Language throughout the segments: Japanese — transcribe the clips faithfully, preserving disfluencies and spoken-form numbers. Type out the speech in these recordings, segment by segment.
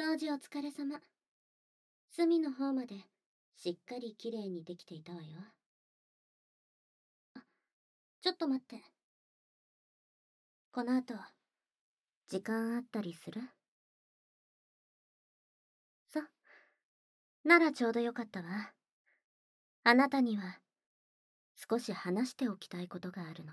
掃除お疲れ様。隅の方までしっかりきれいにできていたわよ。ちょっと待って。この後、時間あったりする？そう。ならちょうどよかったわ。あなたには少し話しておきたいことがあるの。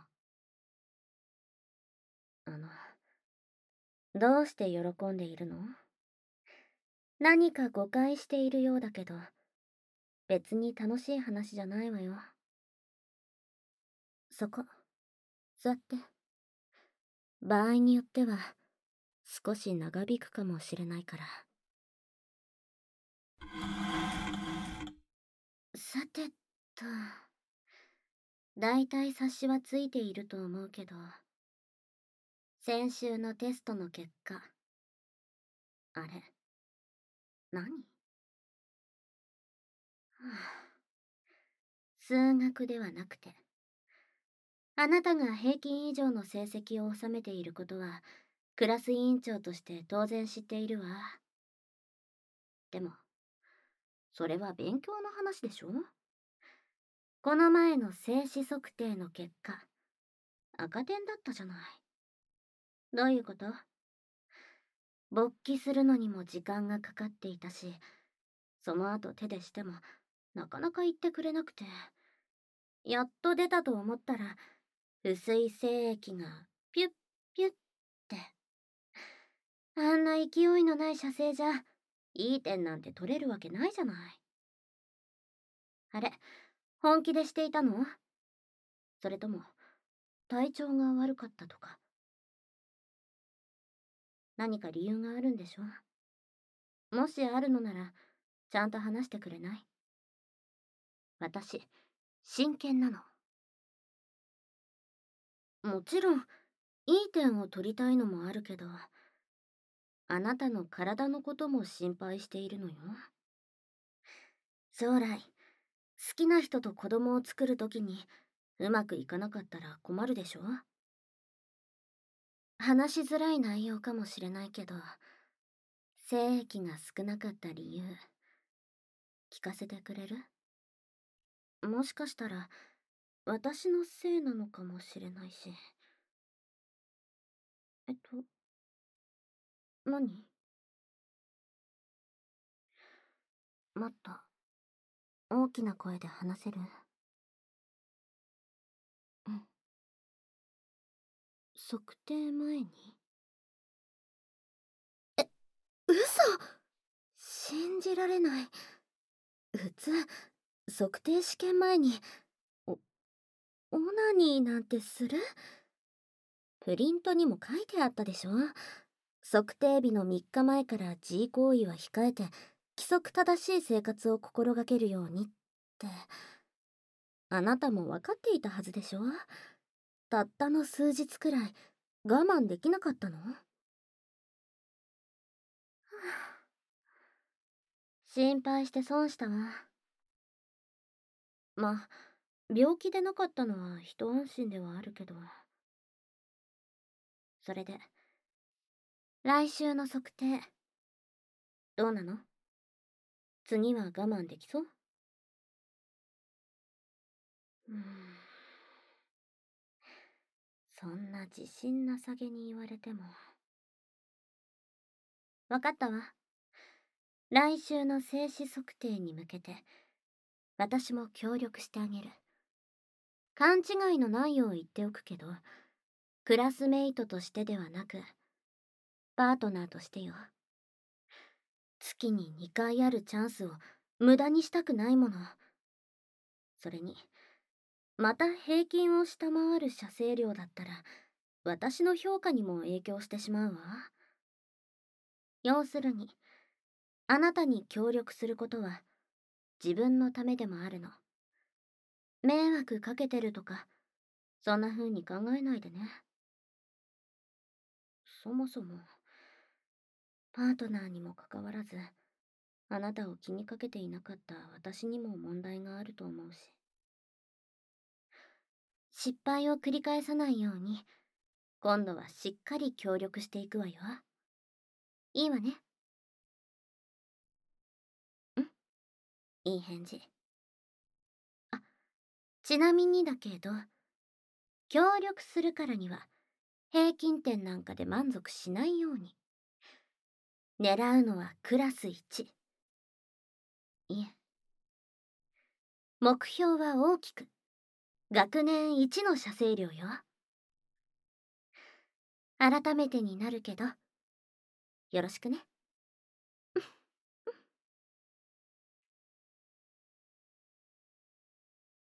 あの、どうして喜んでいるの？何か誤解しているようだけど、別に楽しい話じゃないわよ。そこ、座って。場合によっては、少し長引くかもしれないから。さてと、だいたい察しはついていると思うけど、先週のテストの結果、あれ、何？はあ、数学ではなくて、あなたが平均以上の成績を収めていることは、クラス委員長として当然知っているわ。でも、それは勉強の話でしょ？この前の静止測定の結果、赤点だったじゃない。どういうこと？勃起するのにも時間がかかっていたし、その後手でしてもなかなか言ってくれなくて、やっと出たと思ったら薄い精液がピュッピュッって。あんな勢いのない射精じゃいい点なんて取れるわけないじゃない。あれ、本気でしていたの？それとも体調が悪かったとか。何か理由があるんでしょ？もしあるのならちゃんと話してくれない？私真剣なの。もちろんいい点を取りたいのもあるけど、あなたの体のことも心配しているのよ。将来好きな人と子供を作るときにうまくいかなかったら困るでしょ？話しづらい内容かもしれないけど、精液が少なかった理由聞かせてくれる？もしかしたら私のせいなのかもしれないし。えっと何？もっと大きな声で話せる？うん。測定前に？嘘！信じられない。普通測定試験前におオナニーなんてする？プリントにも書いてあったでしょ？測定日のみっかまえから G 行為は控えて規則正しい生活を心がけるようにって。あなたも分かっていたはずでしょ？たったの数日くらい我慢できなかったの？心配して損したわ。まあ、病気でなかったのは一安心ではあるけど。それで、来週の測定、どうなの？次は我慢できそう？うーん。そんな自信なさげに言われても。わかったわ。来週の精子測定に向けて、私も協力してあげる。勘違いのないよう言っておくけど、クラスメイトとしてではなく、パートナーとしてよ。月ににかいあるチャンスを無駄にしたくないもの。それに、また平均を下回る射精量だったら、私の評価にも影響してしまうわ。要するに、あなたに協力することは自分のためでもあるの。迷惑かけてるとか、そんな風に考えないでね。そもそも、パートナーにもかかわらず、あなたを気にかけていなかった私にも問題があると思うし。失敗を繰り返さないように、今度はしっかり協力していくわよ。いいわね。 いい返事。あ、ちなみにだけど、協力するからには、平均点なんかで満足しないように。狙うのはクラスいち。いえ。目標は大きく。学年いちの社生寮よ。改めてになるけど、よろしくね。